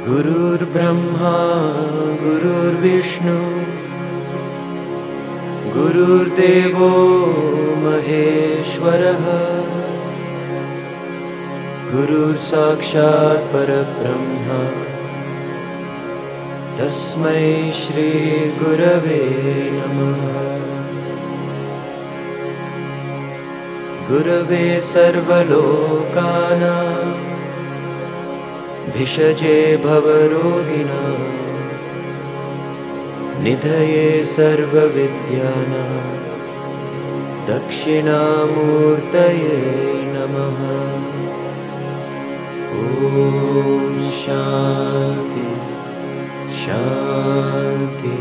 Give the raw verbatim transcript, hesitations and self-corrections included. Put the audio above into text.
गुरुर्ब्रह्मा गुरुर्विष्णु गुरुर्देवो महेश्वरः गुरुर्साक्षात् परब्रह्म तस्मै श्री गुरवे नमः। गुरवे सर्वलोकानां भिषजे भवरोगिणां निधये सर्वविद्यानां दक्षिणामूर्तये नमः। ॐ शान्ति शान्ति